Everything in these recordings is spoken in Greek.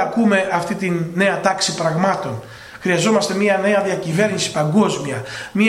ακούμε αυτή την νέα τάξη πραγμάτων. Χρειαζόμαστε μια νέα διακυβέρνηση παγκόσμια,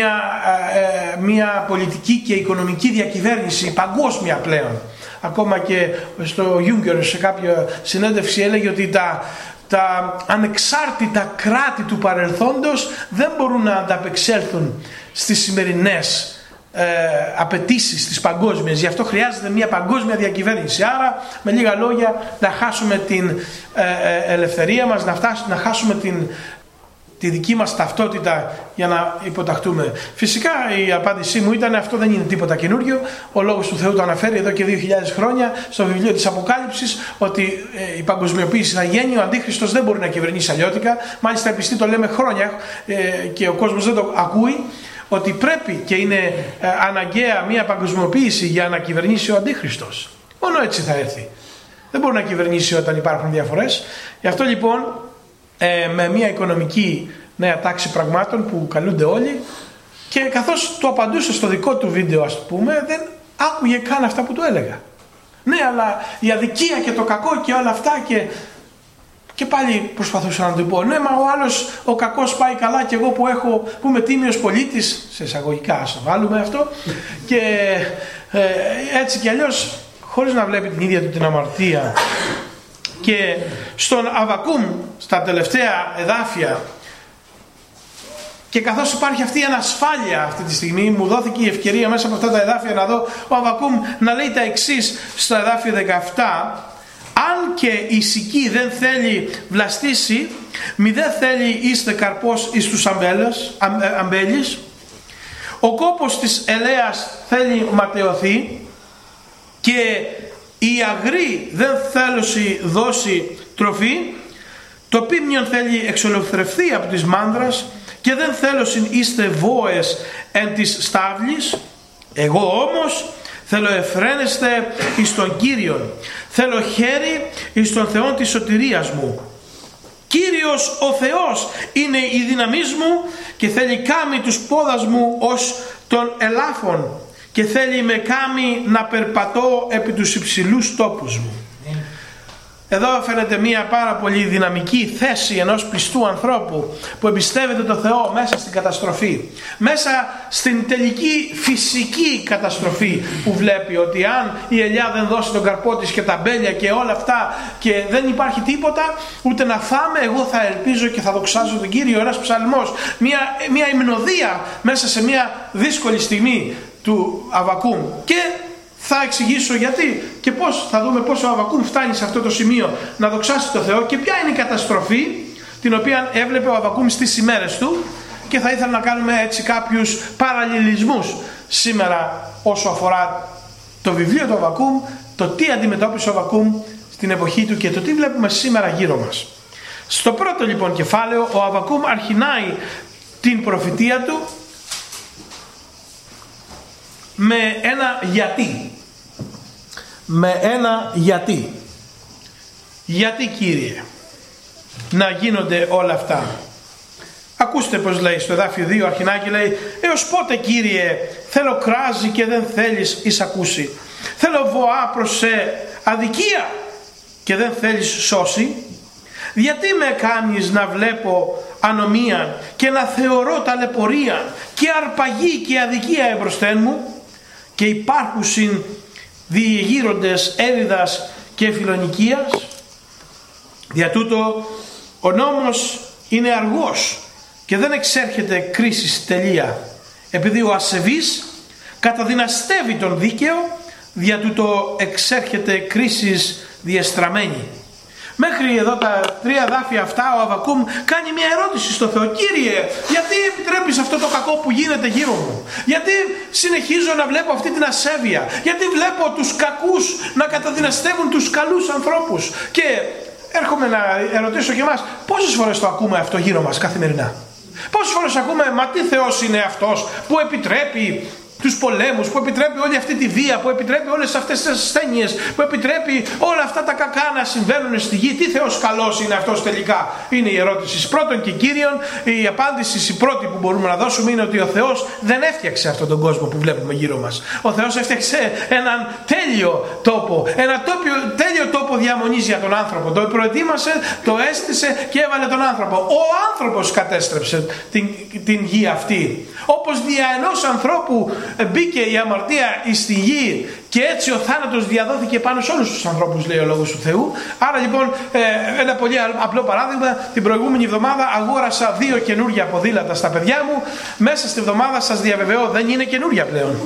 μια πολιτική και οικονομική διακυβέρνηση παγκόσμια πλέον. Ακόμα και στο Juncker σε κάποια συνέντευξη έλεγε ότι τα ανεξάρτητα κράτη του παρελθόντος δεν μπορούν να ανταπεξέλθουν στις σημερινές απαιτήσεις της παγκόσμιας. Γι' αυτό χρειάζεται μια παγκόσμια διακυβέρνηση. Άρα, με λίγα λόγια, να χάσουμε την ελευθερία μας, να χάσουμε τη δική μας ταυτότητα για να υποταχτούμε. Φυσικά η απάντησή μου ήταν αυτό δεν είναι τίποτα καινούριο. Ο Λόγος του Θεού το αναφέρει εδώ και 2.000 χρόνια στο βιβλίο της Αποκάλυψης, ότι η παγκοσμιοποίηση θα γίνει, ο Αντίχριστος δεν μπορεί να κυβερνήσει αλλιώτικα. Μάλιστα επιστή το λέμε χρόνια και ο κόσμος δεν το ακούει, ότι πρέπει και είναι αναγκαία μια παγκοσμιοποίηση για να κυβερνήσει ο Αντίχριστος. Μόνο έτσι θα έρθει. Δεν μπορεί να κυβερνήσει όταν υπάρχουν διαφορές. Γι' αυτό λοιπόν με μια οικονομική νέα τάξη πραγμάτων που καλούνται όλοι, και καθώς το απαντούσε στο δικό του βίντεο, ας πούμε, δεν άκουγε καν αυτά που του έλεγα. Ναι, αλλά η αδικία και το κακό και όλα αυτά, και πάλι προσπαθούσα να του πω, ναι, μα ο άλλος ο κακός πάει καλά και εγώ που είμαι τίμιος πολίτης, σε εισαγωγικά ας βάλουμε αυτό, και έτσι κι αλλιώς, χωρίς να βλέπει την ίδια του την αμαρτία. Και στον Αββακούμ, στα τελευταία εδάφια, και καθώς υπάρχει αυτή η ανασφάλεια αυτή τη στιγμή, μου δόθηκε η ευκαιρία μέσα από αυτά τα εδάφια να δω ο Αββακούμ να λέει τα εξής στο εδάφιο 17: αν και η σική δεν θέλει βλαστήσει, μη δεν θέλει είστε καρπός εις τους αμπέλης, ο κόπος της ελαίας θέλει ματαιωθεί, και η αγρή δεν θέλει δώσει τροφή, το πίμνιον θέλει εξολευθρευθεί από της μάνδρας, και δεν θέλωσιν είστε βόες εν της στάβλης, εγώ όμως θέλω εφραίνεστε εις τον Κύριον, θέλω χέρι εις τον Θεόν της σωτηρίας μου. Κύριος ο Θεός είναι η δύναμής μου, και θέλει κάμει τους πόδας μου ως των ελάφων, και θέλει με κάμει να περπατώ επί τους υψηλούς τόπους μου. Εδώ φαίνεται μια πάρα πολύ δυναμική θέση ενός πιστού ανθρώπου που εμπιστεύεται το Θεό μέσα στην καταστροφή, μέσα στην τελική φυσική καταστροφή, που βλέπει ότι αν η ελιά δεν δώσει τον καρπό της και τα μπέλια και όλα αυτά και δεν υπάρχει τίποτα ούτε να φάμε, εγώ θα ελπίζω και θα δοξάζω τον Κύριο. Ένας ψαλμός, μια υμνοδία μέσα σε μια δύσκολη στιγμή του Αββακούμ, και θα εξηγήσω γιατί και πώς, θα δούμε πώς ο Αββακούμ φτάνει σε αυτό το σημείο να δοξάσει το Θεό και ποια είναι η καταστροφή την οποία έβλεπε ο Αββακούμ στις ημέρες του, και θα ήθελα να κάνουμε έτσι κάποιους παραλληλισμούς σήμερα όσο αφορά το βιβλίο του Αββακούμ, το τι αντιμετώπισε ο Αββακούμ στην εποχή του και το τι βλέπουμε σήμερα γύρω μας. Στο πρώτο λοιπόν κεφάλαιο ο Αββακούμ αρχινάει την προφητεία του με ένα γιατί. Με ένα γιατί. Γιατί, Κύριε, να γίνονται όλα αυτά? Ακούστε πως λέει στο εδάφιο 2 αρχινάκι, λέει: έως πότε, Κύριε, θέλω κράζι και δεν θέλεις εισακούσει, θέλω βοά προς σε αδικία και δεν θέλεις σώσει? Γιατί με κάνεις να βλέπω ανομία και να θεωρώ ταλαιπωρία και αρπαγή και αδικία εμπροσθέν μου, και υπάρχουσιν διεγείροντες έρηδας και φιλονικίας? Δια τούτο ο νόμος είναι αργός και δεν εξέρχεται κρίσης τελεία, επειδή ο ασεβής καταδυναστεύει τον δίκαιο, δια τούτο εξέρχεται κρίσης διεστραμμένη. Μέχρι εδώ τα τρία εδάφια αυτά ο Αββακούμ κάνει μια ερώτηση στο Θεό: Κύριε, γιατί επιτρέπεις αυτό το κακό που γίνεται γύρω μου? Γιατί συνεχίζω να βλέπω αυτή την ασέβεια? Γιατί βλέπω τους κακούς να καταδυναστεύουν τους καλούς ανθρώπους? Και έρχομαι να ερωτήσω και εμάς, πόσες φορές το ακούμε αυτό γύρω μας καθημερινά? Πόσες φορές ακούμε: μα τι Θεός είναι αυτός που επιτρέπει τους πολέμους, που επιτρέπει όλη αυτή τη βία, που επιτρέπει όλες αυτές τις ασθένειες, που επιτρέπει όλα αυτά τα κακά να συμβαίνουν στη γη. Τι Θεός καλός είναι αυτός τελικά? Είναι η ερώτηση. Πρώτον και κύριον, η απάντηση η πρώτη που μπορούμε να δώσουμε είναι ότι ο Θεός δεν έφτιαξε αυτόν τον κόσμο που βλέπουμε γύρω μας. Ο Θεός έφτιαξε έναν τέλειο τόπο, τέλειο τόπο διαμονής για τον άνθρωπο. Το προετοίμασε, το έστησε και έβαλε τον άνθρωπο. Ο άνθρωπος κατέστρεψε την γη αυτή. Όπως δια ενός ανθρώπου μπήκε η αμαρτία στη γη και έτσι ο θάνατος διαδόθηκε πάνω σε όλους τους ανθρώπους, λέει ο Λόγος του Θεού. Άρα λοιπόν, ένα πολύ απλό παράδειγμα, την προηγούμενη εβδομάδα αγόρασα 2 καινούργια ποδήλατα στα παιδιά μου. Μέσα στη εβδομάδα, σας διαβεβαιώ, δεν είναι καινούργια πλέον.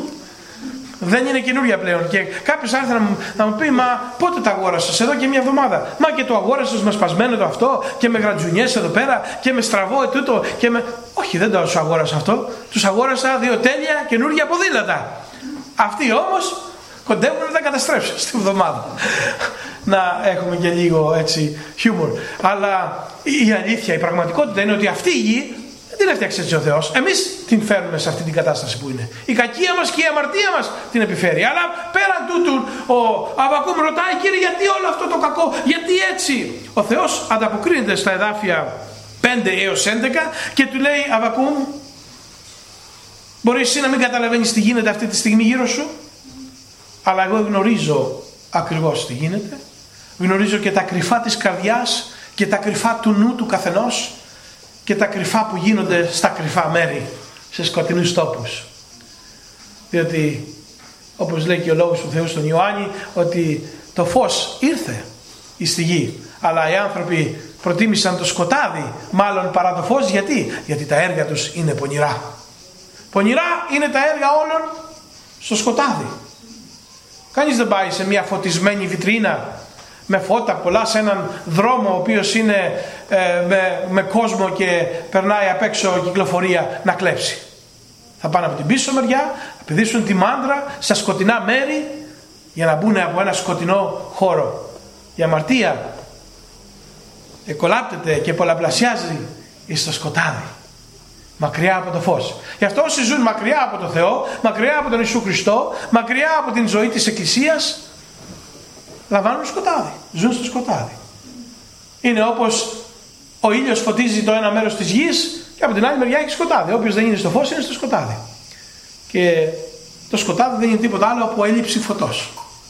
Δεν είναι καινούρια πλέον. Και κάποιος άρχισε να μου πει, μα πότε τα αγόρασες? Εδώ και μια εβδομάδα. Μα και το αγόρασες με σπασμένο το αυτό και με γρατζουνιές εδώ πέρα και με στραβό τούτο και με... Όχι, δεν το αγόρασα αυτό. Τους αγόρασα 2 τέλεια καινούρια ποδήλατα. Αυτοί όμως κοντεύουν να τα καταστρέψουν στη εβδομάδα. Να έχουμε και λίγο έτσι χιούμορ. Αλλά η αλήθεια, η πραγματικότητα είναι ότι αυτή η γη δεν την έφτιαξε έτσι ο Θεός. Εμείς την φέρνουμε σε αυτή την κατάσταση που είναι. Η κακία μας και η αμαρτία μας την επιφέρει. Αλλά πέραν τούτου, ο Αββακούμ ρωτάει, Κύριε, γιατί όλο αυτό το κακό, γιατί έτσι? Ο Θεός ανταποκρίνεται στα εδάφια 5 έως 11 και του λέει, Αββακούμ, μπορείς εσύ να μην καταλαβαίνεις τι γίνεται αυτή τη στιγμή γύρω σου, αλλά εγώ γνωρίζω ακριβώς τι γίνεται. Γνωρίζω και τα κρυφά της καρδιάς και τα κρυφά του νου του καθενός και τα κρυφά που γίνονται στα κρυφά μέρη, σε σκοτεινούς τόπους. Διότι, όπως λέει και ο Λόγος του Θεού στον Ιωάννη, ότι το φως ήρθε στη γη, αλλά οι άνθρωποι προτίμησαν το σκοτάδι μάλλον παρά το φως. Γιατί τα έργα τους είναι πονηρά. Πονηρά είναι τα έργα όλων στο σκοτάδι. Κανείς δεν πάει σε μια φωτισμένη βιτρίνα με φώτα πολλά σε έναν δρόμο ο οποίος είναι με κόσμο και περνάει απ' έξω κυκλοφορία να κλέψει. Θα πάνε από την πίσω μεριά, να πηδήσουν τη μάντρα στα σκοτεινά μέρη για να μπουν από ένα σκοτεινό χώρο. Η αμαρτία εκολάπτεται και πολλαπλασιάζει στο σκοτάδι, μακριά από το φως. Γι' αυτό όσοι ζουν μακριά από το Θεό, μακριά από τον Ιησού Χριστό, μακριά από την ζωή της Εκκλησίας, λαμβάνουν σκοτάδι, ζουν στο σκοτάδι. Είναι όπως ο ήλιος φωτίζει το ένα μέρος της γης και από την άλλη μεριά έχει σκοτάδι. Όποιος δεν είναι στο φως είναι στο σκοτάδι. Και το σκοτάδι δεν είναι τίποτα άλλο από έλλειψη φωτός.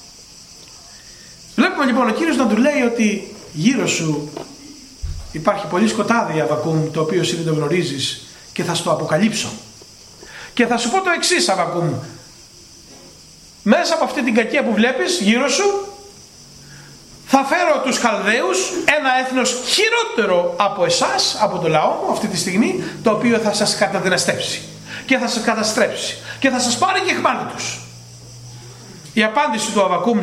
Βλέπουμε λοιπόν ο Κύριος να του λέει ότι γύρω σου υπάρχει πολύ σκοτάδι, Αββακούμ, το οποίο εσύ δεν το γνωρίζεις, και θα στο αποκαλύψω. Και θα σου πω το εξής, Αββακούμ. Μέσα από αυτή την κακία που βλέπεις γύρω σου, θα φέρω τους Χαλδαίους, ένα έθνος χειρότερο από εσάς, από το λαό μου αυτή τη στιγμή, το οποίο θα σας καταδυναστέψει και θα σας καταστρέψει και θα σας πάρει και εχμάλει τους. Η απάντηση του Αββακούμ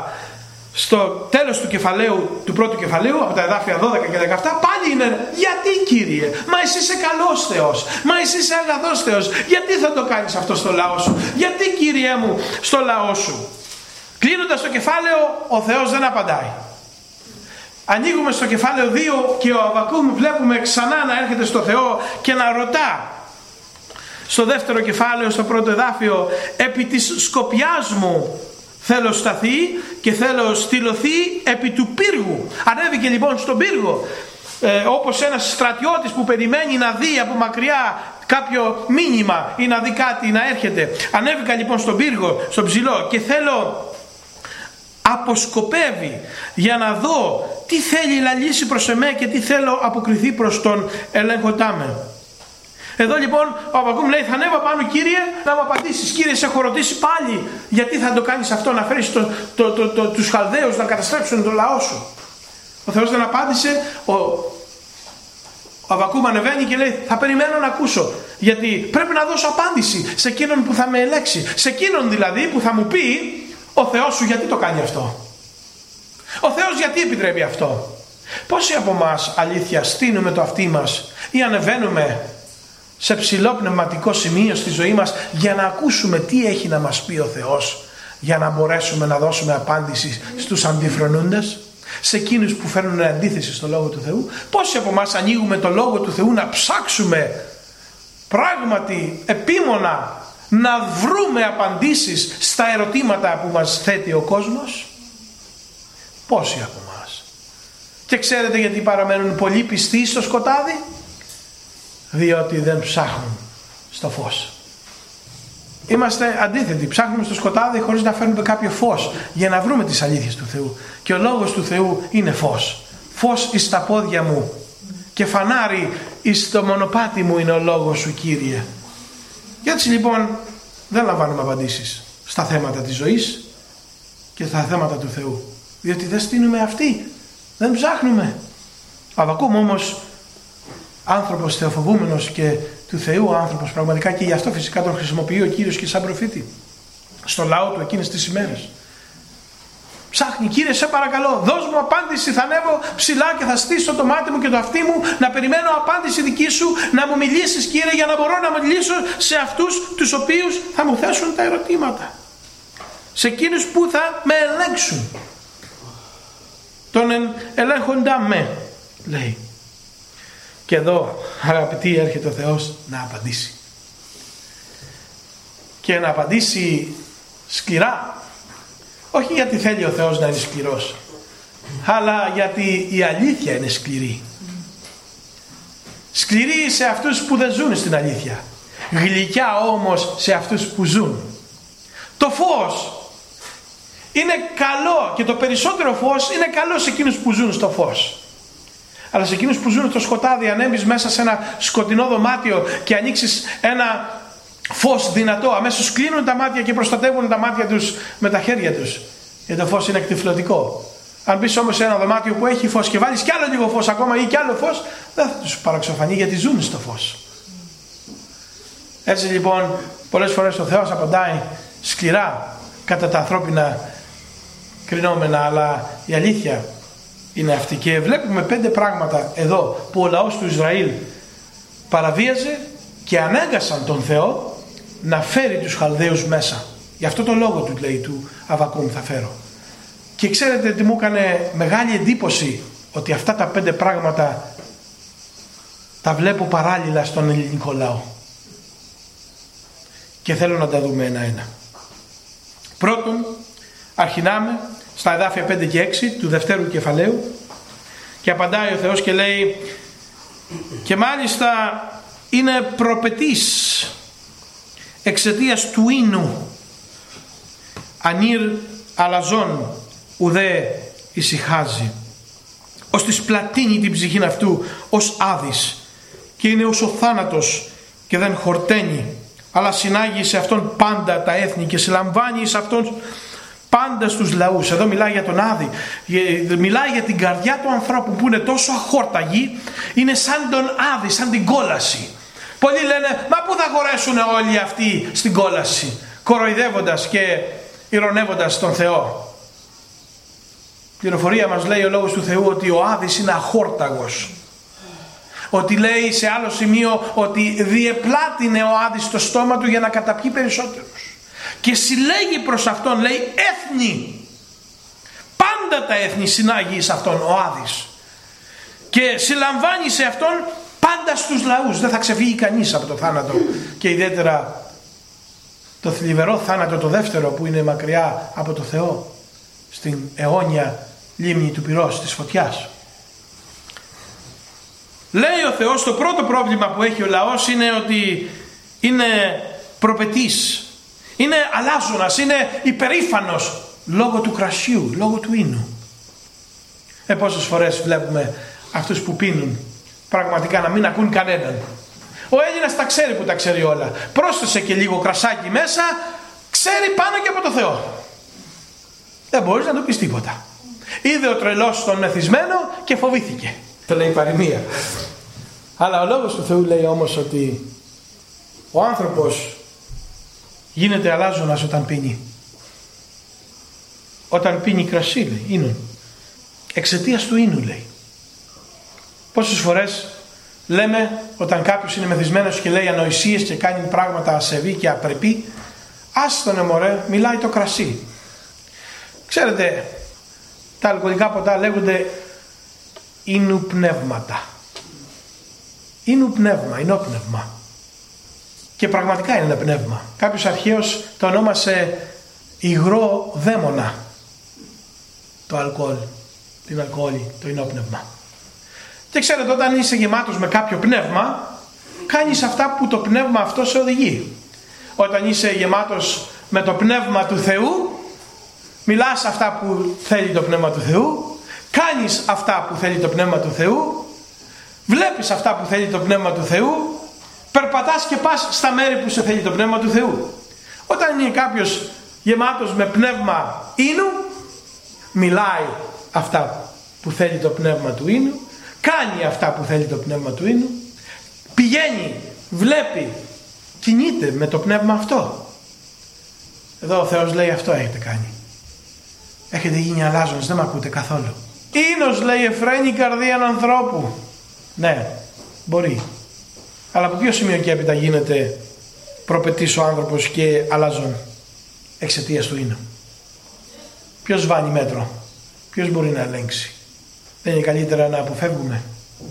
στο τέλος του κεφαλαίου, του πρώτου κεφαλαίου, από τα εδάφια 12 και 17, πάλι είναι, γιατί Κύριε, μα εσύ είσαι καλός Θεός, μα εσύ είσαι αγαθός Θεός, γιατί θα το κάνεις αυτό στο λαό σου, γιατί Κύριε μου στο λαό σου? Κλείνοντας το κεφάλαιο, ο Θεός δεν απαντάει. Ανοίγουμε στο κεφάλαιο 2 και ο Αββακούμ βλέπουμε ξανά να έρχεται στο Θεό και να ρωτά. Στο δεύτερο κεφάλαιο, στο πρώτο εδάφιο, επί της σκοπιάς μου θέλω σταθεί και θέλω στυλωθεί επί του πύργου. Ανέβηκε λοιπόν στον πύργο, όπως ένας στρατιώτης που περιμένει να δει από μακριά κάποιο μήνυμα ή να δει κάτι να έρχεται. Ανέβηκα λοιπόν στον πύργο, στον ψηλό, και θέλω αποσκοπεύει για να δω τι θέλει να λύσει προς εμέ και τι θέλω αποκριθεί προς τον ελέγχοντά με. Εδώ λοιπόν ο Αββακούμ λέει, θα ανέβα πάνω Κύριε να μου απαντήσεις. Κύριε, σε έχω ρωτήσει πάλι, γιατί θα το κάνεις αυτό, να φέρεις τους Χαλδαίους να καταστρέψουν το λαό σου? Ο Θεός δεν απάντησε. Ο Αββακούμ ανεβαίνει και λέει, θα περιμένω να ακούσω, γιατί πρέπει να δώσω απάντηση σε εκείνον που θα με ελέξει, σε εκείνον δηλαδή που θα μου πει ο Θεός σου γιατί το κάνει αυτό, ο Θεός γιατί επιτρέπει αυτό. Πόσοι από εμάς αλήθεια στείνουμε το αυτί μας ή ανεβαίνουμε σε ψηλό πνευματικό σημείο στη ζωή μας για να ακούσουμε τι έχει να μας πει ο Θεός, για να μπορέσουμε να δώσουμε απάντηση στους αντιφρονούντες, σε εκείνους που φέρνουν αντίθεση στο Λόγο του Θεού? Πόσοι από εμάς ανοίγουμε το Λόγο του Θεού να ψάξουμε πράγματι επίμονα να βρούμε απαντήσεις στα ερωτήματα που μας θέτει ο κόσμος? Πόσοι από εμάς? Και ξέρετε γιατί παραμένουν πολύ πιστοί στο σκοτάδι? Διότι δεν ψάχνουν στο φως. Είμαστε αντίθετοι, ψάχνουμε στο σκοτάδι χωρίς να φέρνουμε κάποιο φως για να βρούμε τις αλήθειες του Θεού. Και ο λόγος του Θεού είναι φως. Φως εις τα πόδια μου και φανάρι εις το μονοπάτι μου είναι ο λόγος σου, Κύριε. Και έτσι λοιπόν δεν λαμβάνουμε απαντήσεις στα θέματα της ζωής και στα θέματα του Θεού, διότι δεν στείνουμε αυτοί, δεν ψάχνουμε. Αβακούμ όμως, άνθρωπος θεοφοβούμενος και του Θεού άνθρωπος πραγματικά, και γι' αυτό φυσικά τον χρησιμοποιεί ο Κύριος και σαν προφήτη στο λαό του εκείνες τις ημέρες. Ψάχνει, Κύριε σε παρακαλώ, δώσ' μου απάντηση, θα ανέβω ψηλά και θα στήσω το μάτι μου και το αυτί μου να περιμένω απάντηση δική σου, να μου μιλήσεις, Κύριε, για να μπορώ να μιλήσω σε αυτούς τους οποίους θα μου θέσουν τα ερωτήματα, σε εκείνους που θα με ελέγξουν, τον ελέγχοντα με, λέει. Και εδώ, αγαπητοί, έρχεται ο Θεός να απαντήσει, και να απαντήσει σκληρά. Όχι γιατί θέλει ο Θεός να είναι σκληρός, αλλά γιατί η αλήθεια είναι σκληρή. Σκληρή σε αυτούς που δεν ζουν στην αλήθεια, γλυκιά όμως σε αυτούς που ζουν. Το φως είναι καλό, και το περισσότερο φως είναι καλό σε εκείνους που ζουν στο φως. Αλλά σε εκείνους που ζουν στο σκοτάδι, αν έμπεις μέσα σε ένα σκοτεινό δωμάτιο και ανοίξεις ένα φως δυνατό, αμέσως κλείνουν τα μάτια και προστατεύουν τα μάτια τους με τα χέρια τους, γιατί το φως είναι εκτυφλωτικό. Αν μπεις όμως σε ένα δωμάτιο που έχει φως και βάλεις κι άλλο λίγο φως ακόμα ή κι άλλο φως, δεν θα τους παραξοφανεί, γιατί ζουν στο φως. Έτσι λοιπόν πολλές φορές ο Θεός απαντάει σκληρά κατά τα ανθρώπινα κρινόμενα, αλλά η αλήθεια είναι αυτή. Και βλέπουμε 5 πράγματα εδώ που ο λαός του Ισραήλ παραβίαζε και ανάγκασαν τον Θεό να φέρει τους Χαλδαίους μέσα. Γι' αυτό το λόγο του λέει του Αβακούμ θα φέρω. Και ξέρετε τι μου έκανε μεγάλη εντύπωση? Ότι αυτά τα 5 πράγματα τα βλέπω παράλληλα στον ελληνικό λαό. Και θέλω να τα δούμε ένα-ένα. Πρώτον, αρχινάμε στα εδάφια 5 και 6 του δευτέρου κεφαλαίου, και απαντάει ο Θεός και λέει, και μάλιστα είναι προπετής εξαιτίας του ίνου, ανήρ αλαζόν ουδέ ησυχάζει, ως της πλατείνει την ψυχήν αυτού ως άδης, και είναι ως ο θάνατος και δεν χορταίνει, αλλά συνάγει σε αυτόν πάντα τα έθνη και συλλαμβάνει σε αυτόν πάντα στους λαούς. Εδώ μιλάει για τον άδη, μιλάει για την καρδιά του ανθρώπου που είναι τόσο αχόρταγη, είναι σαν τον άδη, σαν την κόλαση. Πολλοί λένε, μα πού θα χωρέσουν όλοι αυτοί στην κόλαση, κοροϊδεύοντας και ηρωνεύοντας τον Θεό. Η πληροφορία μας λέει ο λόγος του Θεού ότι ο άδης είναι αχόρταγος. Ότι λέει σε άλλο σημείο ότι διεπλάτηνε ο άδης στο στόμα του για να καταπιεί περισσότερους. Και συλλέγει προς αυτόν, λέει, έθνη. Πάντα τα έθνη συνάγει σε αυτόν ο άδης. Και συλλαμβάνει σε αυτόν πάντα στους λαούς. Δεν θα ξεφύγει κανείς από το θάνατο. Και ιδιαίτερα το θλιβερό θάνατο το δεύτερο, που είναι μακριά από το Θεό, στην αιώνια λίμνη του πυρός, της φωτιάς. Λέει ο Θεός, το πρώτο πρόβλημα που έχει ο λαός είναι ότι είναι προπετής, είναι αλάζονας, είναι υπερήφανος λόγω του κρασιού, λόγω του ίνου. Πόσες φορές βλέπουμε αυτούς που πίνουν πραγματικά να μην ακούν κανέναν. Ο Έλληνας τα ξέρει που τα ξέρει όλα. Πρόσθεσε και λίγο κρασάκι μέσα, ξέρει πάνω και από το Θεό. Δεν μπορείς να του πεις τίποτα. Είδε ο τρελός τον μεθυσμένο και φοβήθηκε. Το λέει η παροιμία. Αλλά ο λόγος του Θεού λέει όμως ότι ο άνθρωπος γίνεται αλάζονας όταν πίνει. Όταν πίνει κρασί, λέει, ίνων. Εξαιτίας του ίνου, λέει. Πόσες φορές λέμε όταν κάποιος είναι μεθυσμένος και λέει ανοησίες και κάνει πράγματα ασεβή και απρεπή, άστονε μωρέ, μιλάει το κρασί. Ξέρετε, τα αλκοολικά ποτά λέγονται ίνου πνεύματα. Ίνου πνεύμα, ινόπνευμα. Και πραγματικά είναι ένα πνεύμα. Κάποιος αρχαίος το ονόμασε υγρό δαίμονα. Το αλκοόλ, την αλκοόλη, το ενόπνευμα. Και ξέρετε, όταν είσαι γεμάτος με κάποιο πνεύμα, κάνεις αυτά που το πνεύμα αυτό σε οδηγεί. Όταν είσαι γεμάτος με το πνεύμα του Θεού, μιλάς αυτά που θέλει το πνεύμα του Θεού, κάνεις αυτά που θέλει το πνεύμα του Θεού, βλέπεις αυτά που θέλει το πνεύμα του Θεού, περπατάς και πας στα μέρη που σε θέλει το πνεύμα του Θεού. Όταν είναι κάποιος γεμάτος με πνεύμα ίνου, μιλάει αυτά που θέλει το πνεύμα του ίνου, κάνει αυτά που θέλει το πνεύμα του ίνου, πηγαίνει, βλέπει, κινείται με το πνεύμα αυτό. Εδώ ο Θεός λέει αυτό έχετε κάνει. Έχετε γίνει αλλάζοντας, δεν με ακούτε καθόλου. Ίνος, λέει, εφραίνει η καρδία ανθρώπου. Ναι, μπορεί. Αλλά από ποιο σημείο και έπειτα γίνεται προπετής ο άνθρωπος και αλλάζον εξαιτίας του ίνου? Ποιος βάνει μέτρο? Ποιος μπορεί να ελέγξει? Δεν είναι καλύτερα να αποφεύγουμε?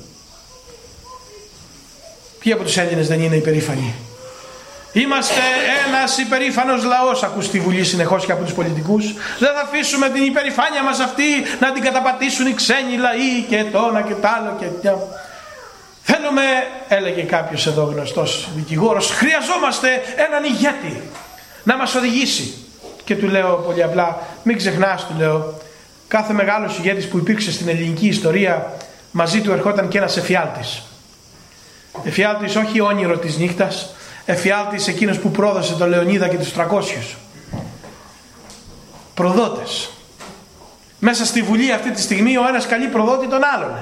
Ποιοι από τους Έλληνες δεν είναι υπερήφανοι? Είμαστε ένας υπερήφανος λαός, ακούς στη Βουλή συνεχώς και από τους πολιτικούς. Δεν θα αφήσουμε την υπερηφάνεια μας αυτή να την καταπατήσουν οι ξένοι λαοί και το ένα και το άλλο και... Θέλουμε, έλεγε κάποιος εδώ γνωστός δικηγόρος, χρειαζόμαστε έναν ηγέτη να μας οδηγήσει. Και του λέω πολύ απλά, μην ξεχνάς, του λέω, κάθε μεγάλος ηγέτης που υπήρξε στην ελληνική ιστορία, μαζί του ερχόταν και ένας εφιάλτης. Εφιάλτης όχι όνειρο της νύχτας, εφιάλτης εκείνος που πρόδωσε τον Λεωνίδα και τους 300. Προδότες. Μέσα στη Βουλή αυτή τη στιγμή ο ένας καλεί προδότη τον άλλον.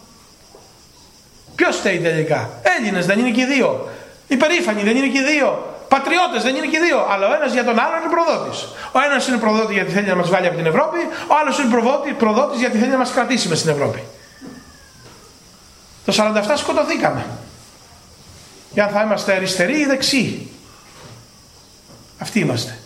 Ποιος φταίει τελικά? Έλληνες δεν είναι και οι δύο? Υπερήφανοι δεν είναι και οι δύο? Πατριώτες δεν είναι και οι δύο? Αλλά ο ένας για τον άλλον είναι προδότης. Ο ένας είναι προδότης γιατί θέλει να μας βγάλει από την Ευρώπη, ο άλλος είναι προδότης γιατί θέλει να μας κρατήσει μες στην Ευρώπη. Το 47 σκοτωθήκαμε. Για αν θα είμαστε αριστεροί ή δεξιοί. Αυτοί είμαστε.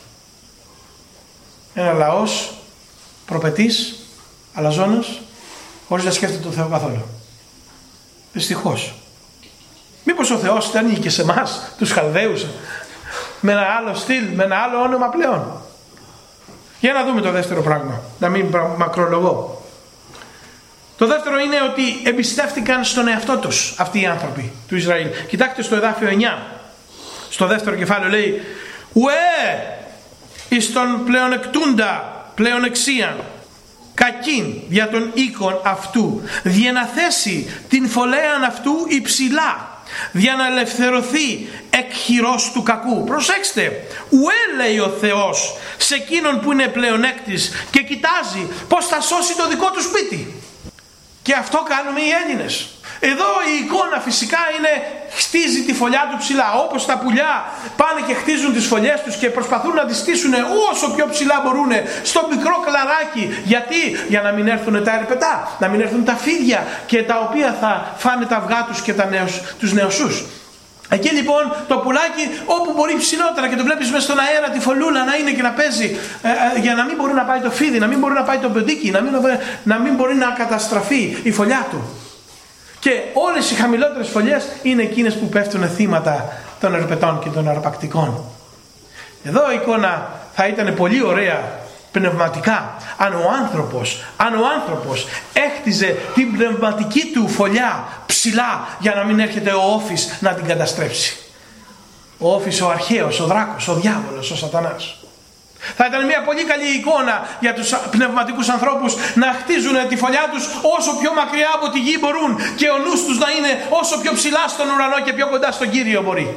Ένα λαός προπετής, αλαζόνος, χωρίς να σκέφτεται τον Θεό καθόλου. Δυστυχώς. Μήπως ο Θεός ήταν και σε εμάς, τους Χαλδαίους, με ένα άλλο στυλ, με ένα άλλο όνομα πλέον? Για να δούμε το δεύτερο πράγμα, να μην μακρολογώ. Το δεύτερο είναι ότι εμπιστεύτηκαν στον εαυτό τους αυτοί οι άνθρωποι του Ισραήλ. Κοιτάξτε στο εδάφιο 9, στο δεύτερο κεφάλαιο λέει, ουέ εις τον πλεονεκτούντα πλεονεξίαν κακήν για τον οίκον αυτού, διαναθέσει την φωλέαν αυτού υψηλά, για να ελευθερωθεί εκ χειρός του κακού. Προσέξτε, ουέ, λέει ο Θεός σε εκείνον που είναι πλεονέκτης και κοιτάζει πως θα σώσει το δικό του σπίτι. Και αυτό κάνουμε οι Έλληνες. Εδώ η εικόνα φυσικά είναι χτίζει τη φωλιά του ψηλά. Όπως τα πουλιά πάνε και χτίζουν τις φωλιές τους και προσπαθούν να τις στήσουν όσο πιο ψηλά μπορούν στο μικρό κλαράκι. Γιατί? Για να μην έρθουν τα ερπετά, να μην έρθουν τα φίδια και τα οποία θα φάνε τα αυγά τους και τους νεοσούς. Εκεί λοιπόν το πουλάκι όπου μπορεί ψηλότερα και το βλέπεις μέσα στον αέρα τη φωλούλα να είναι και να παίζει για να μην μπορεί να πάει το φίδι, να μην μπορεί να πάει το ποντίκι, να μην μπορεί να καταστραφεί η φωλιά του. Και όλες οι χαμηλότερες φωλιές είναι εκείνες που πέφτουν θύματα των ερπετών και των αρπακτικών. Εδώ η εικόνα θα ήταν πολύ ωραία πνευματικά αν ο άνθρωπος έχτιζε την πνευματική του φωλιά ψηλά για να μην έρχεται ο Όφης να την καταστρέψει. Ο Όφης, ο αρχαίος, ο δράκος, ο διάβολος, ο σατανάς. Θα ήταν μια πολύ καλή εικόνα για τους πνευματικούς ανθρώπους να χτίζουν τη φωλιά τους όσο πιο μακριά από τη γη μπορούν και ο νους τους να είναι όσο πιο ψηλά στον ουρανό και πιο κοντά στον Κύριο μπορεί.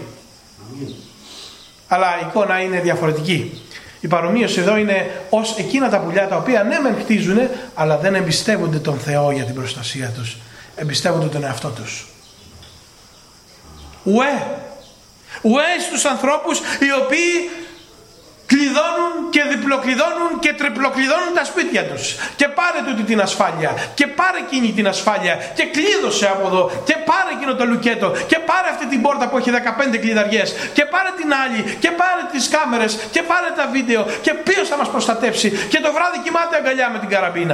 Αλλά η εικόνα είναι διαφορετική. Η παρομοίωση εδώ είναι ως εκείνα τα πουλιά τα οποία ναι μεν χτίζουν, αλλά δεν εμπιστεύονται τον Θεό για την προστασία τους. Εμπιστεύονται τον εαυτό τους. Ουέ στους ανθρώπους οι οποίοι κλειδώνουν και διπλοκλειδώνουν και τριπλοκλειδώνουν τα σπίτια τους. Και πάρε τούτη την ασφάλεια και πάρε εκείνη την ασφάλεια και κλείδωσε από εδώ και πάρε εκείνο το λουκέτο και πάρε αυτή την πόρτα που έχει 15 κλειδαριές και πάρε την άλλη και πάρε τις κάμερες και πάρε τα βίντεο και ποιος θα μας προστατεύσει, και το βράδυ κοιμάται αγκαλιά με την καραμπίνα.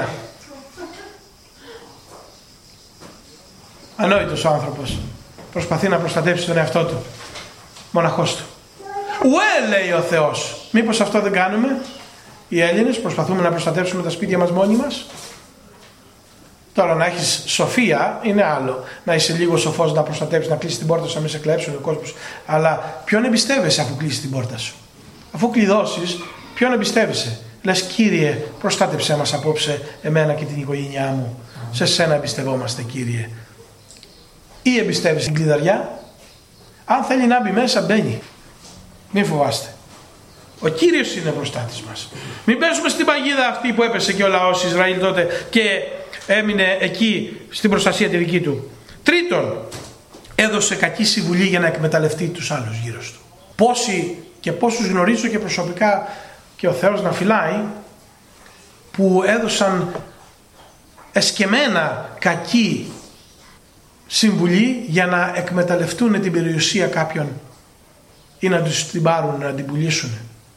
Ανόητος ο άνθρωπος προσπαθεί να προστατεύσει τον εαυτό του. μοναχός του. Ουέ, λέει ο Θεός. Μήπως αυτό δεν κάνουμε οι Έλληνες? Προσπαθούμε να προστατεύσουμε τα σπίτια μας μόνοι μας. Τώρα να έχεις σοφία είναι άλλο. Να είσαι λίγο σοφός, να προστατεύσεις, να κλείσεις την πόρτα σου, να μην σε κλέψουν ο κόσμος. Αλλά ποιον εμπιστεύεσαι αφού κλείσεις την πόρτα σου? Αφού κλειδώσεις, ποιον εμπιστεύεσαι? Λες, Κύριε, προστάτεψέ μας απόψε εμένα και την οικογένειά μου. Σε σένα εμπιστευόμαστε, Κύριε. Ή εμπιστεύεσαι την κλειδαριά? Αν θέλει να μπει μέσα, μπαίνει. Μην φοβάστε. Ο Κύριος είναι προστάτης μας. Μην πέσουμε στην παγίδα αυτή που έπεσε και ο λαός Ισραήλ τότε και έμεινε εκεί στην προστασία τη δική του. Τρίτον, έδωσε κακή συμβουλή για να εκμεταλλευτεί τους άλλους γύρω του. Πόσοι και πόσους γνωρίζω και προσωπικά και ο Θεός να φυλάει, που έδωσαν εσκεμμένα κακή συμβουλή για να εκμεταλλευτούν την περιουσία κάποιων ή να τους την πάρουν, να την πουλήσουν.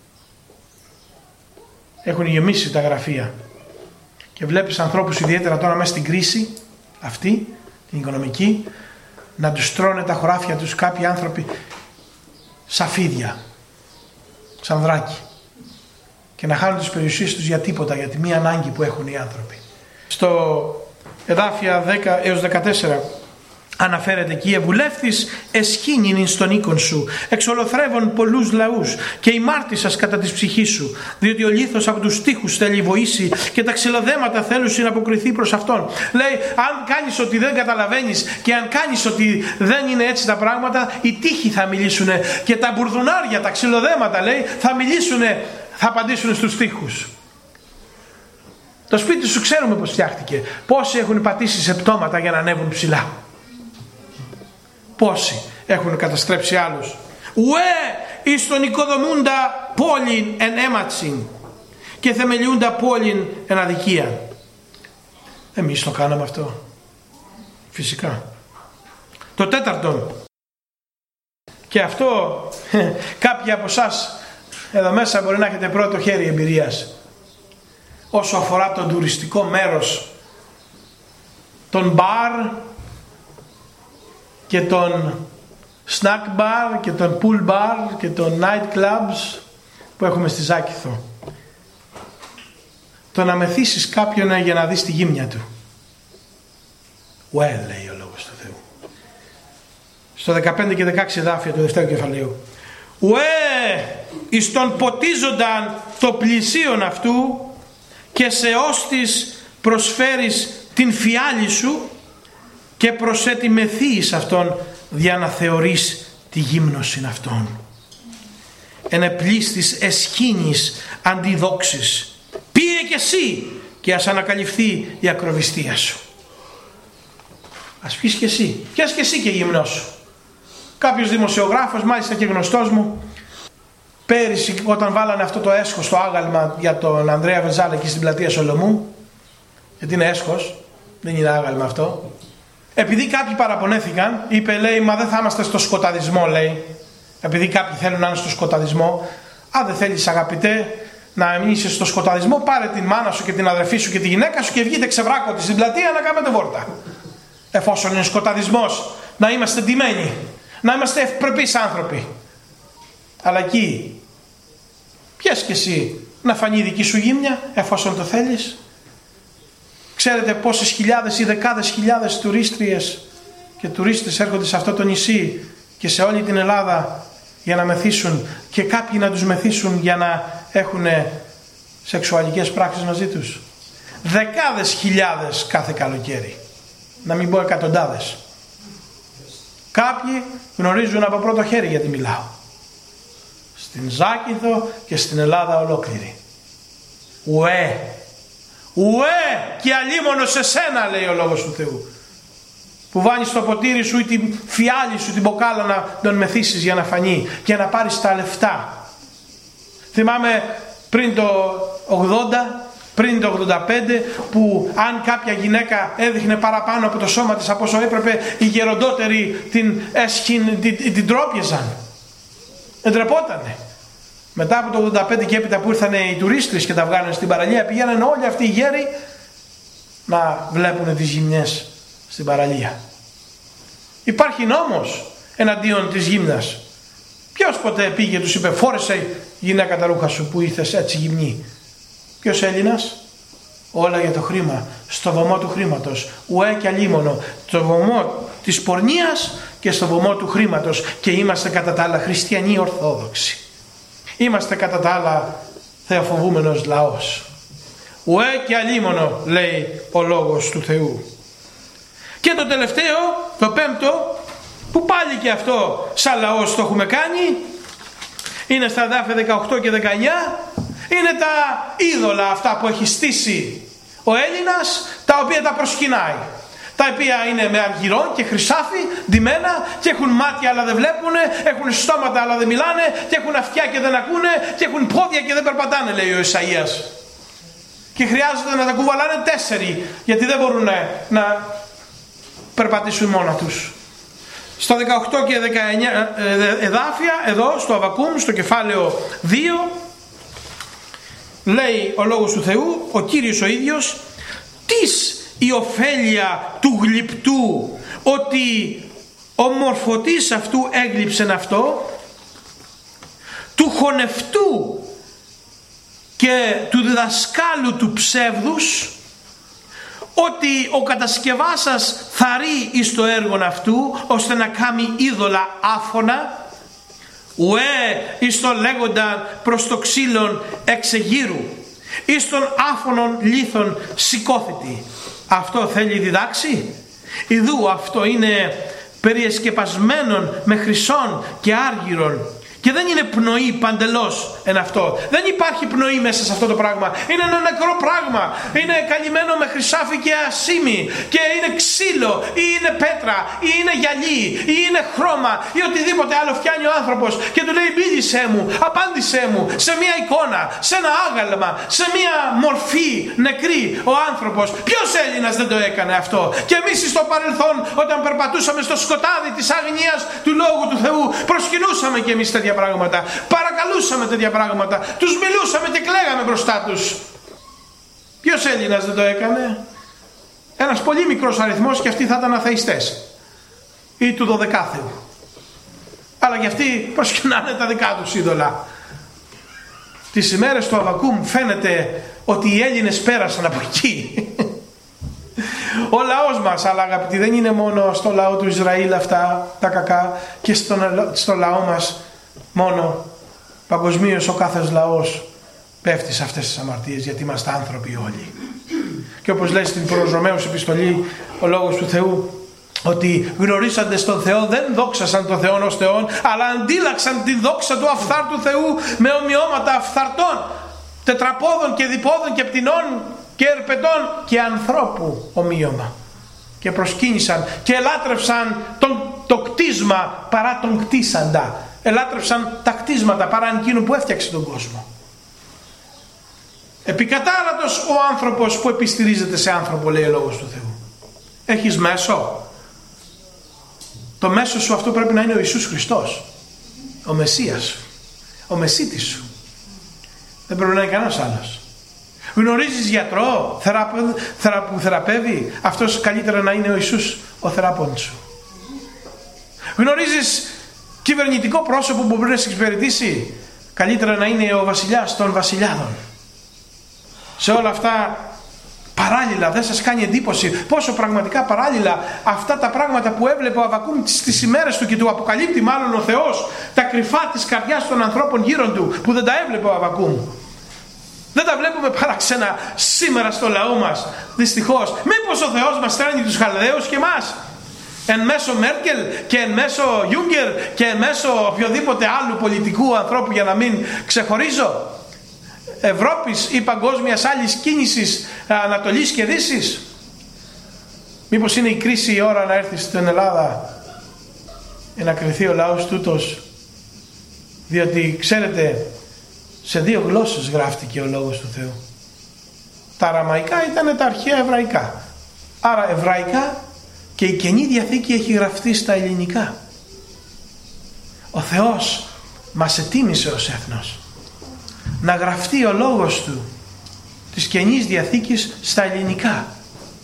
Έχουν γεμίσει τα γραφεία και βλέπεις ανθρώπους, ιδιαίτερα τώρα μέσα στην κρίση αυτή την οικονομική, να τους τρώνε τα χωράφια τους κάποιοι άνθρωποι σαν φίδια, σαν δράκι, και να χάνουν τις περιουσίες τους για τίποτα, για τη μία ανάγκη που έχουν οι άνθρωποι. Στο εδάφια 10 έως 14 αναφέρεται εκεί: «Ευουλεύθης εσχήνην στον οίκον σου, εξολοθρεύων πολλούς λαούς και ημάρτησας κατά της ψυχής σου, διότι ο λίθος από τους τοίχους θέλει βοήσει και τα ξυλοδέματα θέλουν συναποκριθεί προς αυτόν». Λέει, αν κάνεις ότι δεν καταλαβαίνεις και αν κάνεις ότι δεν είναι έτσι τα πράγματα, οι τοίχοι θα μιλήσουν και τα μπουρδουνάρια, τα ξυλοδέματα, λέει, θα μιλήσουν, θα απαντήσουν στους τοίχους. Το σπίτι σου ξέρουμε πως φτιάχτηκε. Πόσοι έχουν πατήσει σε πτώματα για να ανέβουν ψηλά. Πόσοι έχουν καταστρέψει άλλους. Ουέ εις τον οικοδομούντα πόλην εν αίματσιν και θεμελιούντα πόλην εν αδικία. Εμείς το κάναμε αυτό. Φυσικά. Το τέταρτο, και αυτό κάποιοι από εσάς εδώ μέσα μπορεί να έχετε πρώτο χέρι εμπειρίας, όσο αφορά τον τουριστικό μέρος, τον μπαρ και τον snack bar και τον pool bar και τον night clubs που έχουμε στη Ζάκηθο. Το να μεθύσεις κάποιον για να δεις τη γύμνια του. Well, λέει ο λόγος του Θεού. Στο 15 και 16 εδάφια του δεύτερου κεφαλαίου. Εις τον ποτίζονταν το πλησίον αυτού και σε όστις προσφέρεις την φιάλη σου και προσέτιμεθείς αυτόν για να θεωρείς τη γύμνωσιν αυτόν. Ενεπλίστης εσχήνης αντιδόξης. Πήγε και εσύ και ας ανακαλυφθεί η ακροβιστία σου. Ας πεις και εσύ. Πιες και εσύ και γυμνό σου. Κάποιος δημοσιογράφος, μάλιστα και γνωστός μου, πέρυσι όταν βάλανε αυτό το έσχος στο άγαλμα για τον Ανδρέα Βενζάλα εκεί στην πλατεία Σολομού, γιατί είναι έσχος, δεν είναι άγαλμα αυτό, επειδή κάποιοι παραπονέθηκαν, είπε, λέει, μα δεν θα είμαστε στο σκοταδισμό, λέει, επειδή κάποιοι θέλουν να είναι στο σκοταδισμό. Αν δεν θέλεις, αγαπητέ, να μην είσαι στο σκοταδισμό, πάρε την μάνα σου και την αδερφή σου και τη γυναίκα σου και βγείτε ξεβράκωτοι στην πλατεία να κάνετε βόρτα. Εφόσον είναι σκοταδισμός, να είμαστε ντυμένοι, να είμαστε ευπρεπείς άνθρωποι. Αλλά εκεί πιες και εσύ να φανεί η δική σου γύμνια, εφόσον το θέλεις. Ξέρετε πόσες χιλιάδες ή δεκάδες χιλιάδες τουρίστριες και τουρίστες έρχονται σε αυτό το νησί και σε όλη την Ελλάδα για να μεθύσουν, και κάποιοι να τους μεθύσουν για να έχουν σεξουαλικές πράξεις μαζί τους. Δεκάδες χιλιάδες κάθε καλοκαίρι, να μην πω εκατοντάδες. Κάποιοι γνωρίζουν από πρώτο χέρι γιατί μιλάω. Στην Ζάκηθο και στην Ελλάδα ολόκληρη. Ουέ και αλίμονο σε σένα, λέει ο λόγος του Θεού, που βάνεις το ποτήρι σου ή τη φιάλη σου, την μποκάλα, να τον μεθύσεις για να φανεί και να πάρεις τα λεφτά. Θυμάμαι πριν το 80, πριν το 85, που αν κάποια γυναίκα έδειχνε παραπάνω από το σώμα της από όσο έπρεπε, οι γεροντότεροι την τρόπιαζαν. Εντρεπότανε. Μετά από το 85 και έπειτα που ήρθαν οι τουρίστες και τα βγάλανε στην παραλία, πηγαίνανε όλοι αυτοί οι γέροι να βλέπουν τις γυμνές στην παραλία. Υπάρχει νόμος εναντίον της γύμνας. Ποιος ποτέ πήγε τους είπε φόρεσε γυναίκα τα ρούχα σου που ήρθες έτσι γυμνή? Ποιος Έλληνας? Όλα για το χρήμα, στο βωμό του χρήματος, ουέ και αλίμονο, στο βωμό της πορνείας και στο βωμό του χρήματος, και είμαστε κατά τα άλλα χριστιανοί ορθόδοξοι. Είμαστε κατά τα άλλα θεοφοβούμενος λαός. Ουέ και αλίμονο, λέει ο λόγος του Θεού. Και το τελευταίο, το πέμπτο, που πάλι και αυτό σαν λαός το έχουμε κάνει, είναι στα εδάφια 18 και 19, είναι τα είδωλα αυτά που έχει στήσει ο Έλληνας, τα οποία τα προσκυνάει. Τα οποία είναι με αργυρών και χρυσάφι ντυμένα και έχουν μάτια αλλά δεν βλέπουνε, έχουν στόματα αλλά δεν μιλάνε, και έχουν αυτιά και δεν ακούνε, και έχουν πόδια και δεν περπατάνε, λέει ο Ισαΐας. Και χρειάζεται να τα κουβαλάνε 4, γιατί δεν μπορούν να περπατήσουν μόνα τους. Στα 18 και 19 εδάφια, εδώ στο Αβακούμ, στο κεφάλαιο 2, λέει ο λόγος του Θεού, ο Κύριος ο ίδιος, «Τις η ωφέλεια του γλυπτού, ότι ο μορφωτής αυτού έγλειψεν αυτό, του χωνευτού και του διδασκάλου του ψεύδους, ότι ο κατασκευάσας θαρεί εις το έργον αυτού, ώστε να κάνει είδωλα άφωνα, ουέ εις το λέγονταν προς το ξύλον εξεγείρου, εις των άφωνων λίθων σηκώθητη». Αυτό θέλει διδάξει? Ιδού αυτό είναι περιεσκεπασμένον με χρυσόν και άργυρον, και δεν είναι πνοή παντελώς εν αυτό. Δεν υπάρχει πνοή μέσα σε αυτό το πράγμα. Είναι ένα νεκρό πράγμα. Είναι καλυμμένο με χρυσάφι και ασίμι, και είναι ξύλο ή είναι πέτρα ή είναι γυαλί ή είναι χρώμα ή οτιδήποτε άλλο φτιάνει ο άνθρωπος και του λέει μίλησέ μου, απάντησέ μου σε μια εικόνα, σε ένα άγαλμα, σε μια μορφή νεκρή ο άνθρωπος. Ποιος Έλληνας δεν το έκανε αυτό? Και εμείς στο παρελθόν, όταν περπατούσαμε στο σκοτάδι της αγνίας του Λόγου του Θεού, προσκυνούσαμε και εμείς τέτοια πράγματα, παρακαλούσαμε τέτοια πράγματα, τους μιλούσαμε και κλαίγαμε μπροστά τους. Ποιος Έλληνας δεν το έκανε? Ένας πολύ μικρός αριθμός, και αυτοί θα ήταν αθεϊστές ή του 12θεου, αλλά και αυτοί προσκυνάνε τα δικά τους είδωλα. Τις ημέρες του Αβακούμ φαίνεται ότι οι Έλληνες πέρασαν από εκεί. Ο λαός μας, αλλά αγαπητοί, δεν είναι μόνο στο λαό του Ισραήλ αυτά τα κακά, και στο λαό μας μόνο. Παγκοσμίως ο κάθε λαός πέφτει σε αυτές τις αμαρτίες, γιατί είμαστε άνθρωποι όλοι. Και όπως λέει στην προς Ρωμαίους επιστολή ο λόγος του Θεού, ότι γνωρίσαντες τον Θεό δεν δόξασαν τον Θεό ως Θεόν, αλλά αντίλαξαν τη δόξα του αφθάρτου Θεού με ομοιώματα αφθαρτών, τετραπόδων και διπόδων και πτηνών και ερπετών και ανθρώπου ομοίωμα, και προσκύνησαν και ελάτρευσαν το κτίσμα παρά τον κτίσαντα. Ελάτρευσαν τα κτίσματα παρά εκείνου που έφτιαξε τον κόσμο. Επικατάρατος ο άνθρωπος που επιστηρίζεται σε άνθρωπο, λέει ο λόγος του Θεού. Έχεις μέσο? Το μέσο σου αυτό πρέπει να είναι ο Ιησούς Χριστός, ο Μεσσίας σου, ο Μεσίτης σου. Δεν πρέπει να είναι κανένας άλλος. Γνωρίζεις γιατρό που θεραπεύει? Αυτός καλύτερα να είναι ο Ιησούς ο θεραπών σου. Γνωρίζεις κυβερνητικό πρόσωπο που μπορεί να σε εξυπηρετήσει? Καλύτερα να είναι ο βασιλιάς των βασιλιάδων. Σε όλα αυτά παράλληλα, δεν σας κάνει εντύπωση πόσο πραγματικά παράλληλα αυτά τα πράγματα που έβλεπε ο Αβακούμ στις ημέρες του, και του αποκαλύπτει μάλλον ο Θεός τα κρυφά της καρδιάς των ανθρώπων γύρω του, που δεν τα έβλεπε ο Αβακούμ? Δεν τα βλέπουμε παραξένα σήμερα στο λαό μας, δυστυχώς. Μήπως ο Θεός μας στέλνει τους Χαλδαίους και εμάς, εν μέσω Μέρκελ και εν μέσω Γιούγκερ και εν μέσω οποιοδήποτε άλλου πολιτικού ανθρώπου, για να μην ξεχωρίζω, Ευρώπης ή παγκόσμιας άλλης κίνησης Ανατολής και Δύσης? Μήπως είναι η κρίση η ώρα να έρθει στην Ελλάδα για να κριθεί ο λαός τούτος? Διότι ξέρετε, σε 2 γλώσσες γράφτηκε ο λόγος του Θεού. Τα αραμαϊκά ήταν τα αρχαία εβραϊκά, άρα εβραϊκά, και η Καινή Διαθήκη έχει γραφτεί στα ελληνικά. Ο Θεός μας ετοίμησε ως έθνος να γραφτεί ο λόγος του της Καινής Διαθήκης στα ελληνικά.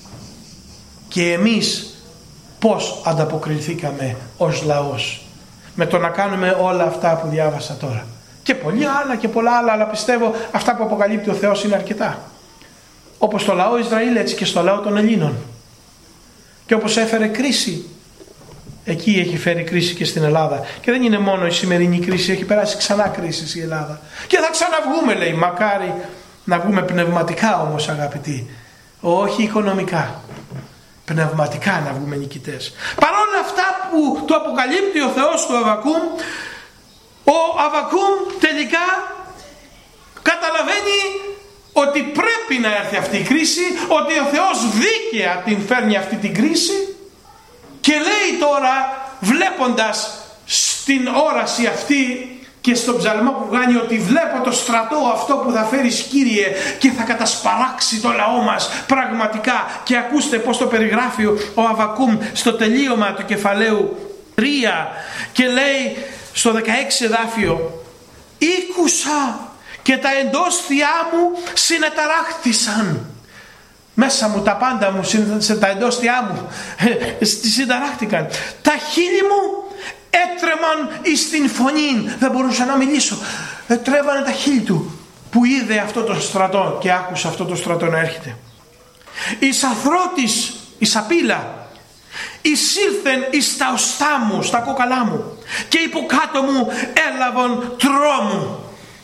Και εμείς πώς ανταποκριθήκαμε ως λαός? με το να κάνουμε όλα αυτά που διάβασα τώρα. Και πολλά άλλα, αλλά πιστεύω αυτά που αποκαλύπτει ο Θεός είναι αρκετά. Όπως στο λαό Ισραήλ, έτσι και στο λαό των Ελλήνων. Και όπως έφερε κρίση, εκεί έχει φέρει κρίση και στην Ελλάδα. Και δεν είναι μόνο η σημερινή κρίση, έχει περάσει ξανά κρίση η Ελλάδα. Και θα ξαναβγούμε, λέει, μακάρι να βγούμε πνευματικά όμως, αγαπητοί. Όχι οικονομικά. Πνευματικά να βγούμε νικητές. Παρόλα αυτά που του αποκαλύπτει ο Θεός του Αββακούμ, ο Αββακούμ τελικά καταλαβαίνει ότι πρέπει να έρθει αυτή η κρίση, ότι ο Θεός δίκαια την φέρνει αυτή την κρίση, και λέει τώρα, βλέποντας στην όραση αυτή και στον ψαλμό που κάνει, ότι βλέπω το στρατό αυτό που θα φέρεις, Κύριε, και θα κατασπαράξει το λαό μας πραγματικά. Και ακούστε πως το περιγράφει ο Αββακούμ στο τελείωμα του κεφαλαίου 3, και λέει στο 16 εδάφιο, «Ήκουσα και τα εντόστια μου συνεταράχθησαν». Μέσα μου τα πάντα μου, τα εντόστια μου συνταράχτηκαν. Τα χείλη μου έτρεμαν εις την φωνή. Δεν μπορούσα να μιλήσω. Τρέβανε τα χείλη του που είδε αυτό το στρατό και άκουσε αυτό το στρατό να έρχεται. Η σαθρότης, η σαπίλα, εισήλθεν εις τα οστά μου, στα κόκαλά μου, και υποκάτω μου έλαβαν τρόμου.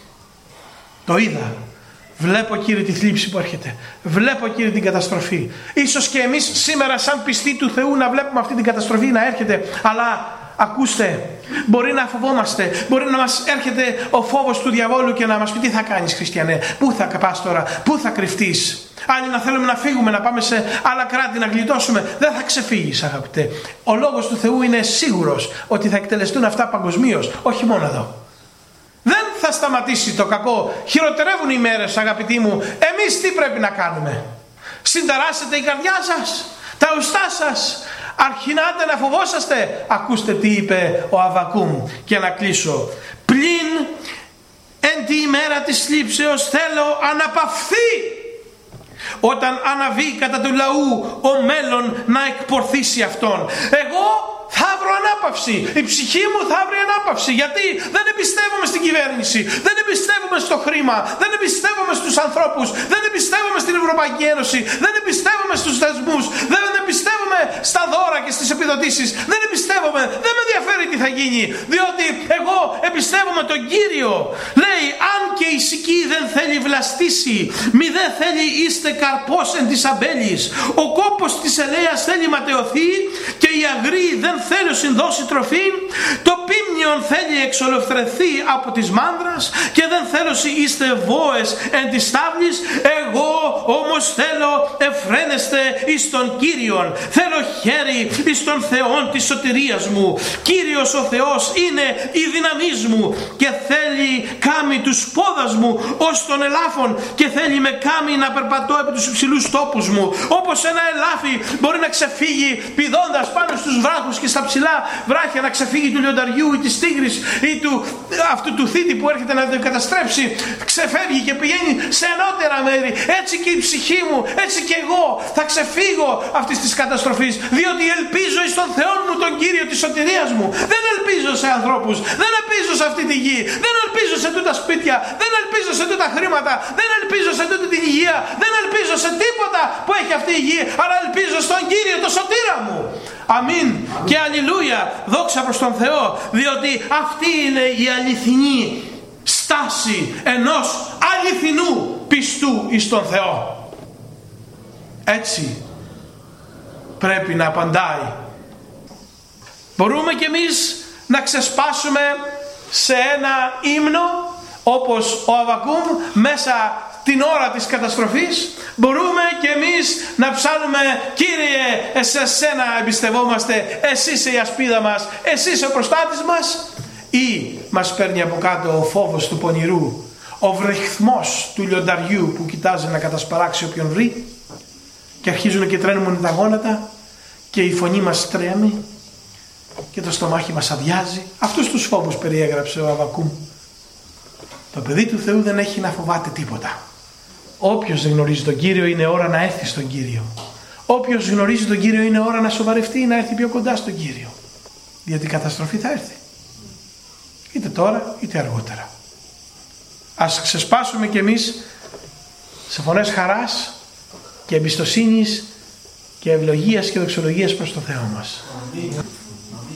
Το είδα. Βλέπω, Κύριε, τη θλίψη που έρχεται. Βλέπω, Κύριε, την καταστροφή. Ίσως και εμείς σήμερα σαν πιστοί του Θεού να βλέπουμε αυτή την καταστροφή να έρχεται. Αλλά ακούστε, μπορεί να φοβόμαστε. Μπορεί να μας έρχεται ο φόβος του διαβόλου και να μας πει, τι θα κάνεις, χριστιανέ, πού θα πας τώρα, πού θα κρυφτείς. Άλλοι να θέλουμε να φύγουμε, να πάμε σε άλλα κράτη, να γλιτώσουμε. Δεν θα ξεφύγεις, αγαπητέ. Ο λόγος του Θεού είναι σίγουρος ότι θα εκτελεστούν αυτά παγκοσμίως, όχι μόνο εδώ. Δεν θα σταματήσει το κακό. Χειροτερεύουν οι μέρες, αγαπητοί μου. Εμείς τι πρέπει να κάνουμε? Συνταράσσετε η καρδιά σας, τα ουστά σας, αρχινάτε να φοβόσαστε. Ακούστε τι είπε ο Αββακούμ, και να κλείσω. «Πλην εν τη ημέρα της θλίψεως θέλω αναπαυθεί, όταν αναβεί κατά του λαού ο μέλλον να εκπορθήσει αυτόν». Εγώ θα βρω ανάπαυση. Η ψυχή μου θα βρει ανάπαυση. Γιατί δεν εμπιστεύομαι στην κυβέρνηση, δεν εμπιστεύομαι στο χρήμα, δεν εμπιστεύομαι στους ανθρώπους, δεν εμπιστεύομαι στην Ευρωπαϊκή Ένωση, δεν εμπιστεύομαι στους θεσμούς, δεν εμπιστεύομαι στα δώρα και στις επιδοτήσεις, δεν εμπιστεύομαι, δεν με ενδιαφέρει τι θα γίνει, διότι εγώ εμπιστεύομαι τον Κύριο. Λέει, αν και η σική δεν θέλει βλαστήσει, μη δεν θέλει είστε καρπός εν της αμπέλης. Ο κόπος της ελέας θέλει ματαιωθεί, και η αγρή δεν θέλει συνδώσει τροφή. Το πίμνιον θέλει εξολευθρεθεί από της μάνδρας, και δεν θέλω είστε βόες εν της τάβλης. Εγώ όμως θέλω εφραίνεστε εις τον Κύριον. Θέλω χέρι εις τον Θεόν της σωτηρίας μου. Κύριος ο Θεός είναι η δύναμής μου, και θέλει κάμει τους πόδας μου ως τον ελάφων, και θέλει με κάμει να περπατώ επί τους υψηλούς τόπους μου. Όπως ένα ελάφι μπορεί να ξεφύγει πηδώντας πάνω στους βράχους και στα ψηλά βράχια, να ξεφύγει του λιονταριού ή της τίγρης ή του αυτού του θήτη που έρχεται να το καταστρέψει, ξεφεύγει και πηγαίνει σε ανώτερα μέρη. Έτσι και η ψυχή μου, έτσι και εγώ θα ξεφύγω αυτής της καταστροφής, διότι ελπίζω εις τον Θεό μου, τον Κύριο της σωτηρίας μου. Δεν ελπίζω σε ανθρώπους, δεν ελπίζω σε αυτή τη γη, δεν ελπίζω σε τούτα σπίτια, δεν ελπίζω σε τούτα χρήματα, δεν ελπίζω σε τούτη την υγεία, δεν ελπίζω σε τίποτα που έχει αυτή η γη, αλλά ελπίζω στον Κύριο, τον σωτήρα μου. Αμήν και αλληλούια, δόξα προς τον Θεό, διότι αυτή είναι η αληθινή στάση ενός αληθινού πιστού εις τον Θεό. Έτσι πρέπει να απαντάει. Μπορούμε κι εμείς να ξεσπάσουμε σε ένα ύμνο όπως ο Αββακούμ μέσα την ώρα της καταστροφής. Μπορούμε και εμείς να ψάλουμε, Κύριε, σε σένα εμπιστευόμαστε, εσύ είσαι η ασπίδα μας, εσύ είσαι ο προστάτης μας. Ή μας παίρνει από κάτω ο φόβος του πονηρού, ο βρεχθμός του λιονταριού που κοιτάζει να κατασπαράξει όποιον βρει, και αρχίζουν και τρένουν τα γόνατα και η φωνή μας τρέμει και το στομάχι μας αδειάζει. Αυτούς τους φόβους περιέγραψε ο Αββακούμ. Το παιδί του Θεού δεν έχει να φοβάται τίποτα. Όποιος δεν γνωρίζει τον Κύριο, είναι ώρα να έρθει στον Κύριο. Όποιος γνωρίζει τον Κύριο, είναι ώρα να σοβαρευτεί, να έρθει πιο κοντά στον Κύριο. Διότι η καταστροφή θα έρθει. είτε τώρα είτε αργότερα. Ας ξεσπάσουμε κι εμείς σε φωνές χαράς και εμπιστοσύνης και ευλογίας και δοξολογίας προς το Θεό μας.